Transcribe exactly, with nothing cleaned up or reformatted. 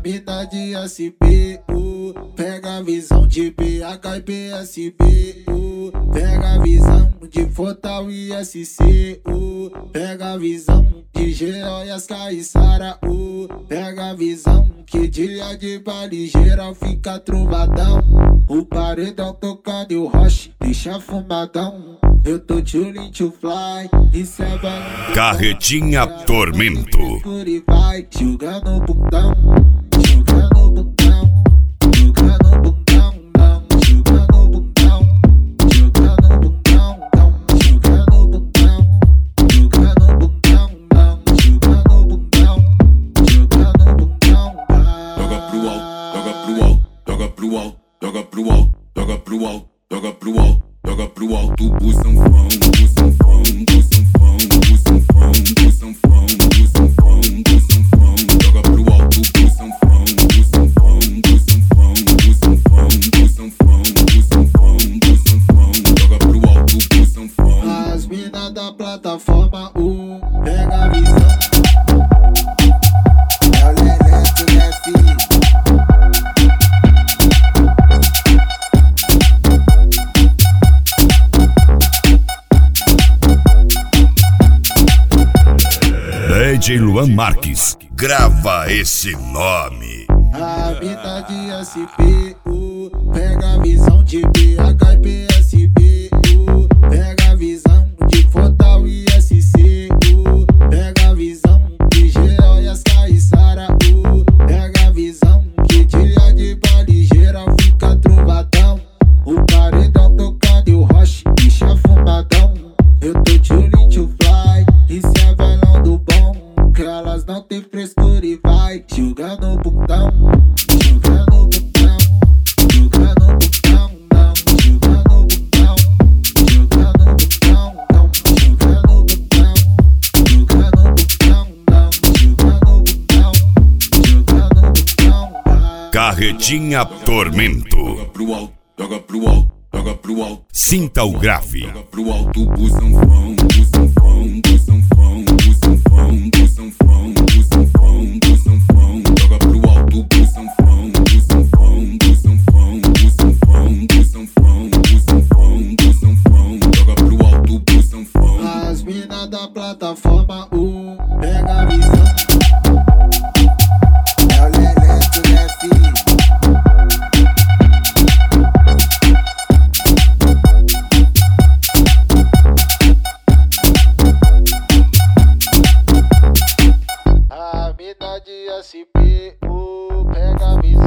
mina de S P, uh, pega a visão de B H e P S B, uh, pega a visão de Fortal e S C, uh, pega a visão de G O e as Caissara, uh, pega a visão que dia de baile geral fica trovadão. O paredão tocando e o roche deixa fumadão. Eu tô chillin' to fly, isso é balão. Carretinha Tormento. E vai jogando bundão, jogando bundão, jogando bundão, não, jogando bundão, jogando bundão, não, jogando bundão, jogando bundão, não, jogando bundão, jogando bundão. Joga pro alto, joga pro alto, joga pro alto, joga pro alto, joga pro alto, joga pro alto, joga pro alto, o sanfão, o sanfão, o sanfão, o sanfão, o sanfão, o sanfão, o sanfão, joga pro alto, o sanfão, o sanfão, o sanfão, o sanfão, o sanfão, o sanfão, o sanfão, joga pro alto, o sanfão. As minas da plataforma um, pega a visão. É o Leleto, né, filho? D J Luan Marques, grava esse nome. A mina de S P, uh, pega a visão de B H e P S B, uh, pega a visão de Fortal e S C, uh, pega a visão de G O e as Caissara, uh, pega a visão que dia de baile geral fica trovadão. O paredão tocando e o roche deixa fumadão. Eu tô chillin' to fly, isso é velão do bom, que elas não tem frescura e vai jogando bundão, jogando bundão, jogando bundão, não, jogando bundão, jogando bundão, não, jogando bundão, jogando bundão, não, jogando bundão, jogando bundão. Carretinha Tormento. Joga pro alto, joga pro alto, joga pro alto. Sinta o grave. Joga pro alto, o sanfão, o sanfão, o sanfão, o sanfão, o sanfão, o sanfão, o sanfão, joga pro alto, o sanfão, o sanfão, o sanfão, o sanfão, o sanfão, o sanfão, o sanfão, joga pro alto, o sanfão. As minas da plataforma um, pega a visão. É o Leleto, né, filho? A mina de S P, uh, pega a visão.